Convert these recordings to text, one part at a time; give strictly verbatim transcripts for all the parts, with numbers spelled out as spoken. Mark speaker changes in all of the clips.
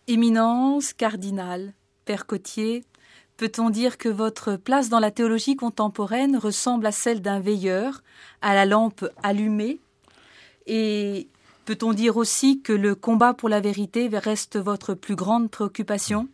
Speaker 1: Éminence, cardinal, Père Cotier, peut-on dire que votre place dans la théologie contemporaine ressemble à celle d'un veilleur, à la lampe allumée? Et peut-on dire aussi que le combat pour la vérité reste votre plus grande préoccupation?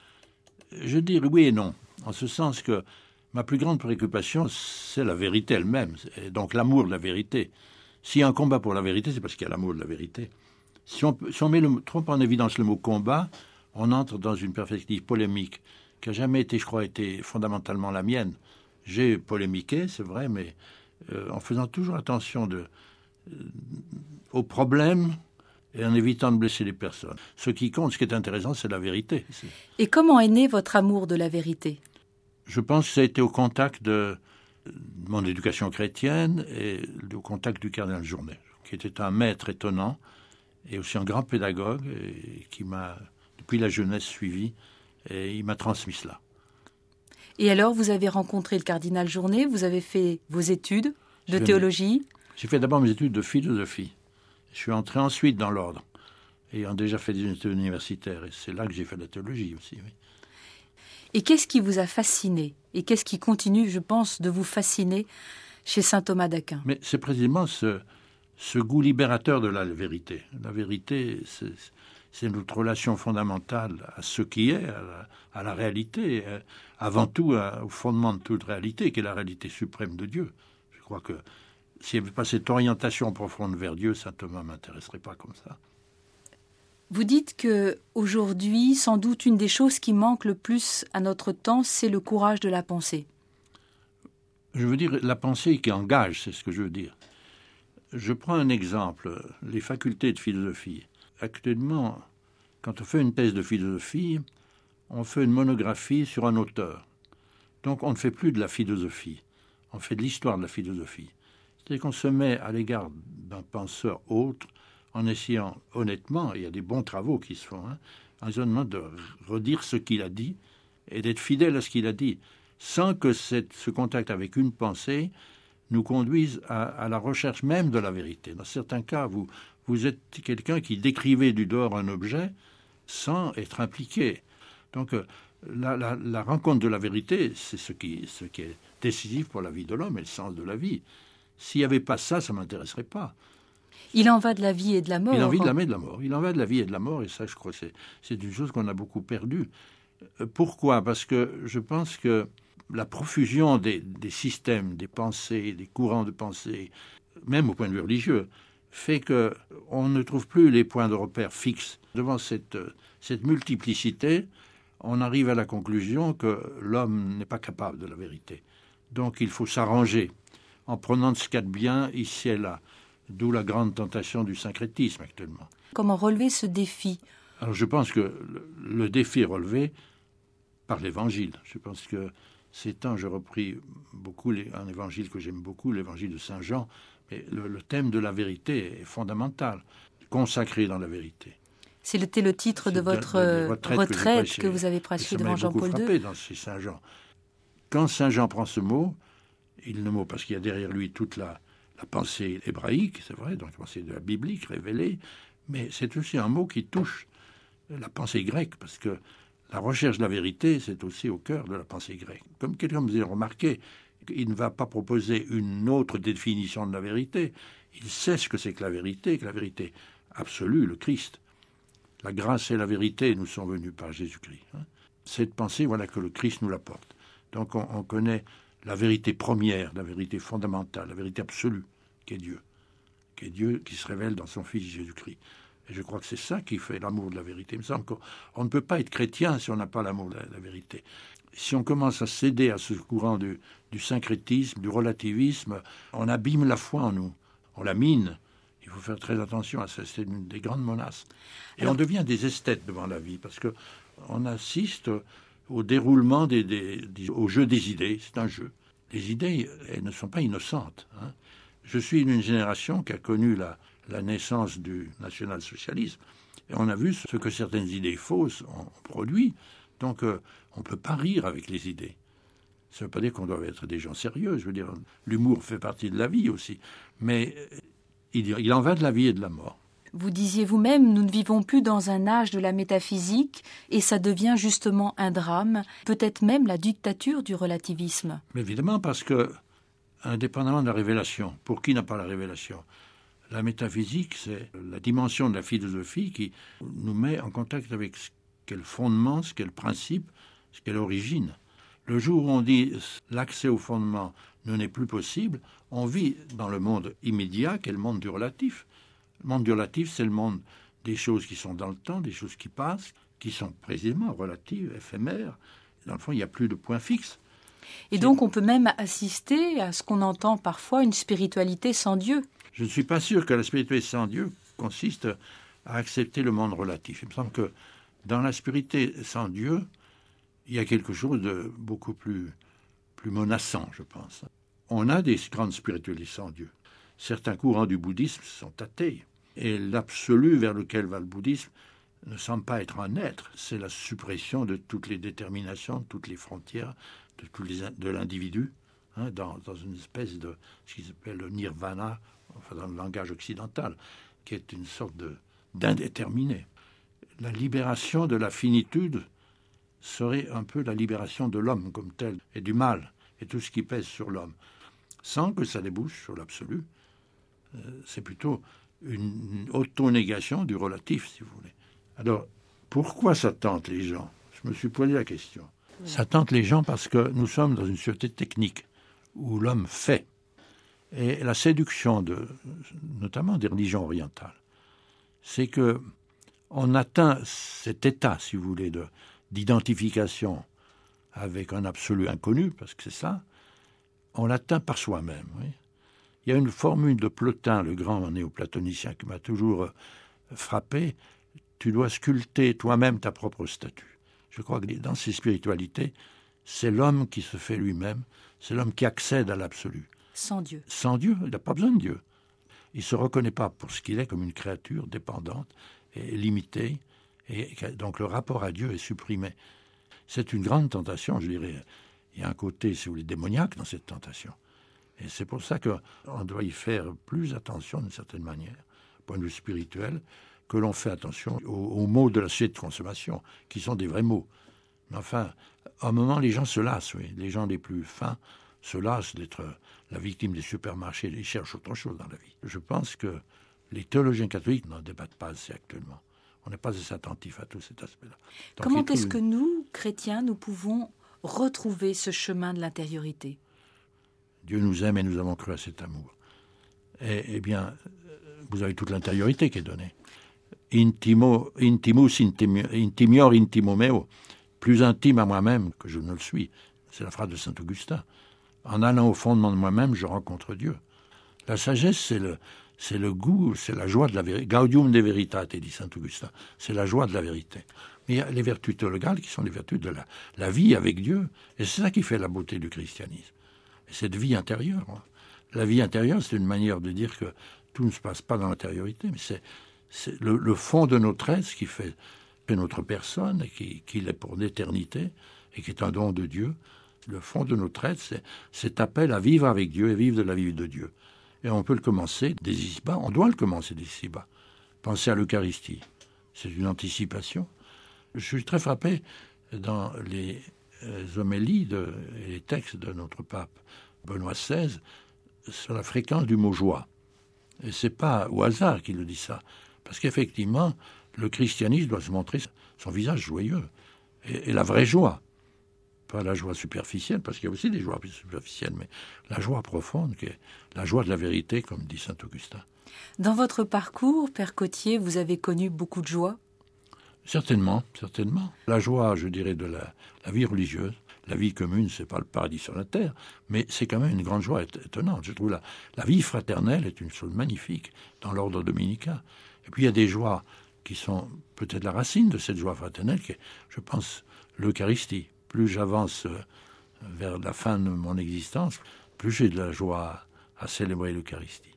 Speaker 2: Je dirais oui et non, en ce sens que ma plus grande préoccupation, c'est la vérité elle-même, et donc l'amour de la vérité. S'il y a un combat pour la vérité, c'est parce qu'il y a l'amour de la vérité. Si on, si on met le, trop en évidence le mot combat, on entre dans une perspective polémique qui n'a jamais été, je crois, été fondamentalement la mienne. J'ai polémiqué, c'est vrai, mais euh, en faisant toujours attention de, euh, aux problèmes et en évitant de blesser les personnes. Ce qui compte, ce qui est intéressant, c'est la vérité. C'est...
Speaker 1: Et comment est né votre amour de la vérité?
Speaker 2: Je pense que ça a été au contact de, de mon éducation chrétienne et au contact du cardinal Journet, qui était un maître étonnant et aussi un grand pédagogue et qui m'a, depuis la jeunesse, suivi et il m'a transmis cela.
Speaker 1: Et alors, vous avez rencontré le cardinal Journet, vous avez fait vos études de
Speaker 2: J'ai
Speaker 1: théologie?
Speaker 2: J'ai fait d'abord mes études de philosophie. Je suis entré ensuite dans l'ordre, ayant déjà fait des études universitaires. Et c'est là que j'ai fait de la théologie aussi, oui.
Speaker 1: Et qu'est-ce qui vous a fasciné? Et qu'est-ce qui continue, je pense, de vous fasciner chez saint Thomas d'Aquin?
Speaker 2: Mais c'est précisément ce, ce goût libérateur de la vérité. La vérité, c'est, c'est notre relation fondamentale à ce qui est, à la, à la réalité, avant tout à, au fondement de toute réalité, qui est la réalité suprême de Dieu. Je crois que s'il n'y avait pas cette orientation profonde vers Dieu, saint Thomas ne m'intéresserait pas comme ça.
Speaker 1: Vous dites que aujourd'hui, sans doute, une des choses qui manque le plus à notre temps, c'est le courage de la pensée.
Speaker 2: Je veux dire la pensée qui engage, c'est ce que je veux dire. Je prends un exemple, les facultés de philosophie. Actuellement, quand on fait une thèse de philosophie, on fait une monographie sur un auteur. Donc on ne fait plus de la philosophie, on fait de l'histoire de la philosophie. C'est-à-dire qu'on se met à l'égard d'un penseur autre en essayant honnêtement, il y a des bons travaux qui se font, hein, en essayant de redire ce qu'il a dit et d'être fidèle à ce qu'il a dit, sans que cette, ce contact avec une pensée nous conduise à, à la recherche même de la vérité. Dans certains cas, vous, vous êtes quelqu'un qui décrivait du dehors un objet sans être impliqué. Donc la, la, la rencontre de la vérité, c'est ce qui, ce qui est décisif pour la vie de l'homme et le sens de la vie. S'il n'y avait pas ça, ça ne m'intéresserait pas.
Speaker 1: Il en va de la vie et de la mort.
Speaker 2: Il en va de la vie et de la mort. Il en va de la vie et de la mort, et ça, je crois, c'est, c'est une chose qu'on a beaucoup perdue. Pourquoi? Parce que je pense que la profusion des, des systèmes, des pensées, des courants de pensée, même au point de vue religieux, fait qu'on ne trouve plus les points de repère fixes. Devant cette, cette multiplicité, on arrive à la conclusion que l'homme n'est pas capable de la vérité. Donc il faut s'arranger en prenant de ce qu'il y a de bien ici et là. D'où la grande tentation du syncrétisme actuellement.
Speaker 1: Comment relever ce défi?
Speaker 2: Alors je pense que le, le défi est relevé par l'Évangile. Je pense que ces temps, j'ai repris beaucoup les, un évangile que j'aime beaucoup, l'évangile de Saint Jean, mais le, le thème de la vérité est fondamental, consacré dans la vérité.
Speaker 1: C'était le titre
Speaker 2: C'est
Speaker 1: de votre
Speaker 2: de, de
Speaker 1: retraite, retraite que, que vous avez prêché devant Jean-Paul deux.
Speaker 2: Ça m'a beaucoup frappé dans ces Saint Jean. Quand Saint Jean prend ce mot, il ne mot parce qu'il y a derrière lui toute la La pensée hébraïque, c'est vrai, donc la pensée de la biblique révélée, mais c'est aussi un mot qui touche la pensée grecque, parce que la recherche de la vérité, c'est aussi au cœur de la pensée grecque. Comme quelqu'un me disait, remarquez, il ne va pas proposer une autre définition de la vérité, il sait ce que c'est que la vérité, que la vérité absolue, le Christ. La grâce et la vérité nous sont venues par Jésus-Christ. Hein. Cette pensée, voilà que le Christ nous l'apporte. Donc on, on connaît la vérité première, la vérité fondamentale, la vérité absolue, qui est Dieu, qui est Dieu qui se révèle dans son Fils Jésus-Christ. Et je crois que c'est ça qui fait l'amour de la vérité. Il me semble qu'on ne peut pas être chrétien si on n'a pas l'amour de la, la vérité. Si on commence à céder à ce courant du, du syncrétisme, du relativisme, on abîme la foi en nous, on la mine. Il faut faire très attention à ça, c'est une des grandes menaces. Et Alors, on devient des esthètes devant la vie, parce qu'on assiste au déroulement, des, des, des, au jeu des idées. C'est un jeu. Les idées, elles ne sont pas innocentes. Hein. Je suis d'une génération qui a connu la, la naissance du national-socialisme. Et on a vu ce que certaines idées fausses ont produit. Donc, euh, on ne peut pas rire avec les idées. Ça ne veut pas dire qu'on doit être des gens sérieux. Je veux dire, l'humour fait partie de la vie aussi. Mais il, il en va de la vie et de la mort.
Speaker 1: Vous disiez vous-même, nous ne vivons plus dans un âge de la métaphysique et ça devient justement un drame, peut-être même la dictature du relativisme.
Speaker 2: Mais évidemment, parce que, indépendamment de la révélation, pour qui n'a pas la révélation? La métaphysique, c'est la dimension de la philosophie qui nous met en contact avec ce qu'est le fondement, ce qu'est le principe, ce qu'est l'origine. Le jour où on dit l'accès au fondement ne n'est plus possible, on vit dans le monde immédiat qui est le monde du relatif. Le monde du relatif, c'est le monde des choses qui sont dans le temps, des choses qui passent, qui sont précisément relatives, éphémères. Dans le fond, il n'y a plus de point fixe.
Speaker 1: Et donc, on peut même assister à ce qu'on entend parfois une spiritualité sans Dieu.
Speaker 2: Je ne suis pas sûr que la spiritualité sans Dieu consiste à accepter le monde relatif. Il me semble que dans la spiritualité sans Dieu, il y a quelque chose de beaucoup plus, plus menaçant, je pense. On a des grandes spiritualités sans Dieu. Certains courants du bouddhisme sont athées. Et l'absolu vers lequel va le bouddhisme ne semble pas être un être. C'est la suppression de toutes les déterminations, de toutes les frontières, de, tous les, de l'individu, hein, dans, dans une espèce de ce qu'ils appellent le nirvana, enfin dans le langage occidental, qui est une sorte de, d'indéterminé. La libération de la finitude serait un peu la libération de l'homme comme tel, et du mal, et tout ce qui pèse sur l'homme, sans que ça débouche sur l'absolu. Euh, c'est plutôt une auto-négation du relatif, si vous voulez. Alors, pourquoi ça tente les gens? Je me suis posé la question. Oui. Ça tente les gens parce que nous sommes dans une société technique, où l'homme fait. Et la séduction, de, notamment des religions orientales, c'est que on atteint cet état, si vous voulez, de, d'identification avec un absolu inconnu, parce que c'est ça, on l'atteint par soi-même. Oui. Il y a une formule de Plotin, le grand néoplatonicien, qui m'a toujours frappé. Tu dois sculpter toi-même ta propre statue. Je crois que dans ces spiritualités, c'est l'homme qui se fait lui-même, c'est l'homme qui accède à l'absolu.
Speaker 1: Sans Dieu.
Speaker 2: Sans Dieu, il n'a pas besoin de Dieu. Il ne se reconnaît pas pour ce qu'il est comme une créature dépendante et limitée, et donc le rapport à Dieu est supprimé. C'est une grande tentation, je dirais. Il y a un côté, si vous voulez, démoniaque dans cette tentation. Et c'est pour ça qu'on doit y faire plus attention, d'une certaine manière, point de vue spirituel, que l'on fait attention aux, aux mots de la société de consommation, qui sont des vrais mots. Mais enfin, à un moment, les gens se lassent, oui. Les gens les plus fins se lassent d'être la victime des supermarchés. Ils cherchent autre chose dans la vie. Je pense que les théologiens catholiques n'en débattent pas assez actuellement. On n'est pas assez attentif à tout cet aspect-là. Donc,
Speaker 1: comment est-ce que nous, chrétiens, nous pouvons retrouver ce chemin de l'intériorité?
Speaker 2: Dieu nous aime et nous avons cru à cet amour. Eh, eh bien, vous avez toute l'intériorité qui est donnée. Intimo, intimus intimi, intimior intimo meo, plus intime à moi-même que je ne le suis. C'est la phrase de saint Augustin. En allant au fondement de moi-même, je rencontre Dieu. La sagesse, c'est le, c'est le goût, c'est la joie de la vérité. Gaudium de veritate, dit saint Augustin. C'est la joie de la vérité. Mais il y a les vertus théologales qui sont les vertus de la, la vie avec Dieu. Et c'est ça qui fait la beauté du christianisme. Et cette vie intérieure. Hein. La vie intérieure, c'est une manière de dire que tout ne se passe pas dans l'intériorité, mais c'est, c'est le, le fond de notre être qui fait, fait notre personne, et qui, qui l'est pour l'éternité, et qui est un don de Dieu. Le fond de notre être, c'est cet appel à vivre avec Dieu et vivre de la vie de Dieu. Et on peut le commencer dès ici-bas, on doit le commencer dès ici-bas. Pensez à l'Eucharistie. C'est une anticipation. Je suis très frappé dans les homélies de, et les textes de notre pape Benoît seize sur la fréquence du mot joie. Et c'est pas au hasard qu'il le dit ça, parce qu'effectivement, le christianisme doit se montrer son visage joyeux, et, et la vraie joie. Pas la joie superficielle, parce qu'il y a aussi des joies superficielles, mais la joie profonde, qui est la joie de la vérité, comme dit saint Augustin.
Speaker 1: Dans votre parcours, Père Cotier, vous avez connu beaucoup de joie?
Speaker 2: Certainement, certainement. La joie, je dirais, de la, la vie religieuse. La vie commune, c'est pas le paradis sur la terre, mais c'est quand même une grande joie étonnante. Je trouve la, la vie fraternelle est une chose magnifique dans l'ordre dominicain. Et puis il y a des joies qui sont peut-être la racine de cette joie fraternelle, qui est, je pense, l'Eucharistie. Plus j'avance vers la fin de mon existence, plus j'ai de la joie à célébrer l'Eucharistie.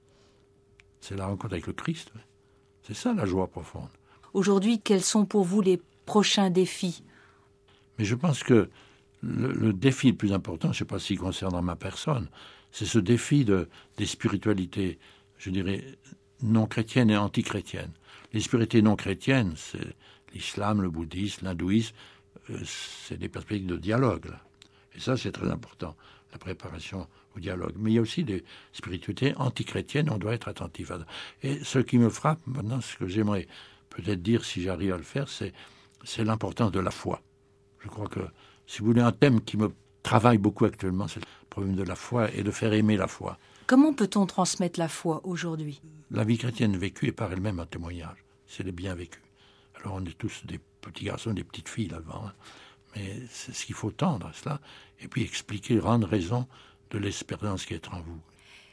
Speaker 2: C'est la rencontre avec le Christ. C'est ça la joie profonde.
Speaker 1: Aujourd'hui, quels sont pour vous les prochains défis?
Speaker 2: Mais je pense que le, le défi le plus important, je ne sais pas s'il concerne ma personne, c'est ce défi de, des spiritualités, je dirais, non chrétiennes et antichrétiennes. Les spiritualités non chrétiennes, c'est l'islam, le bouddhisme, l'hindouisme, euh, c'est des perspectives de dialogue, là. Et ça, c'est très important, la préparation au dialogue. Mais il y a aussi des spiritualités antichrétiennes, on doit être attentif à ça. Et ce qui me frappe maintenant, ce que j'aimerais peut-être dire, si j'arrive à le faire, c'est, c'est l'importance de la foi. Je crois que, si vous voulez, un thème qui me travaille beaucoup actuellement, c'est le problème de la foi et de faire aimer la foi.
Speaker 1: Comment peut-on transmettre la foi aujourd'hui ?
Speaker 2: La vie chrétienne vécue est par elle-même un témoignage. C'est le bien vécu. Alors on est tous des petits garçons, des petites filles là-devant, hein. Mais c'est ce qu'il faut tendre à cela, et puis expliquer, rendre raison de l'espérance qui est en vous.